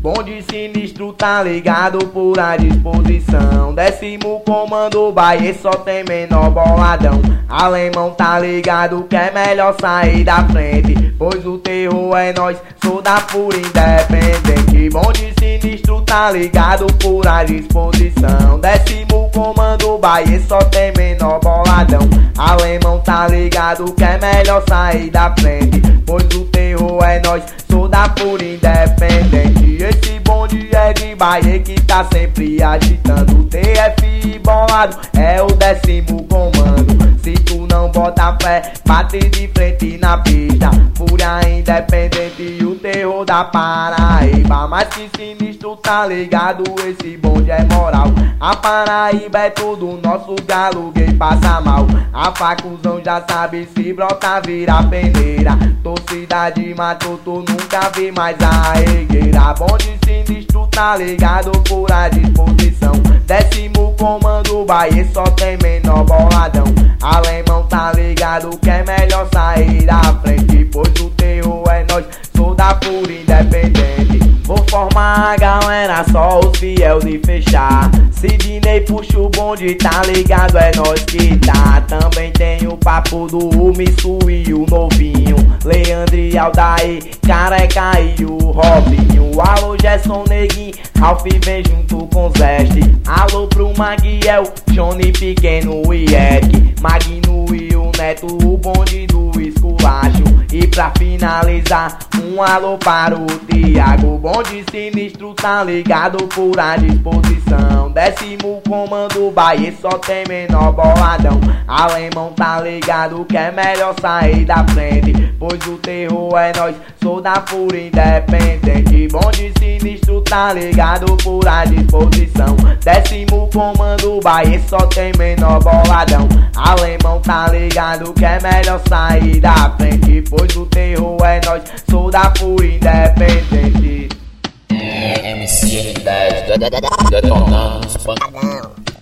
Bonde sinistro tá ligado por à disposição. 10º comando Bahia só tem menor boladão. Alemão tá ligado que é melhor sair da frente, pois o terror é nós, sou da pura independente. Bonde sinistro tá ligado por à disposição. 10º comando Bahia só tem menor boladão. Alemão tá ligado que é melhor sair da frente, pois o terror é nós, sou da pura independente. Esse bonde é de Bahia que tá sempre agitando. TF bolado é o 10º comando. Se tu não bota fé, bate de frente na pista. Fúria independente e o terror da Paraíba. Mas que sinistro tá ligado, esse bonde é moral. A Paraíba é tudo, nosso galo gay passa mal. A facuzão já sabe, se brota vira peneira. Torcida de Matuto nunca vi mais a regueira. Bonde sinistro tá ligado por à disposição. 10º comando Bahia só tem menor boladão. Alemão tá ligado que é melhor sair da frente, pois o terror é nós, sou da pura independente. Vou formar a galera, só os fiel de fechar. Sidney puxa o bonde, tá ligado, é nós que tá. Também tem o papo do Missu e o novinho, Leandro e Aldair, Careca e o Robinho. Alô Gerson Neguinho, Ralph vem junto com Zeste. Alô pro Maguiel, Johnny Pequeno e Eric, Magno e o Neto, o bonde do esculacho. E pra finalizar, um alô para o Thiago. Bonde sinistro tá ligado por à disposição. 10º comando Bahia só tem menor boladão. Alemão tá ligado que é melhor sair da frente, pois o terror é nós, sou da pura independente. Bonde sinistro tá ligado por à disposição. 10º comando Bahia só tem menor boladão. Alemão tá ligado que é melhor sair da frente, pois o terror é nós, sou da pura independente. MC R10 detonando os pancadão.